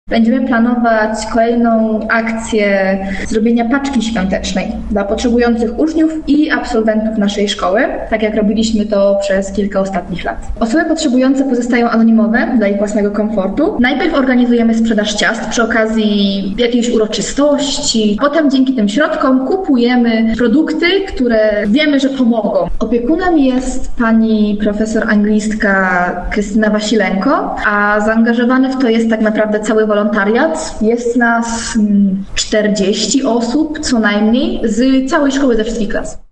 Będziemy planować kolejną akcję zrobienia paczki świątecznej dla potrzebujących uczniów i absolwentów naszej szkoły, tak jak robiliśmy to przez kilka ostatnich lat. Osoby potrzebujące pozostają anonimowe dla ich własnego komfortu. Najpierw organizujemy sprzedaż ciast przy okazji jakiejś uroczystości. Potem dzięki tym środkom kupujemy produkty, które wiemy, że pomogą. Opiekunem jest pani profesor anglistka Krystyna Wasilenko, a zaangażowany w to jest tak naprawdę cały wolontariat. Jest nas 40 osób co najmniej z całej szkoły, ze wszystkich klas.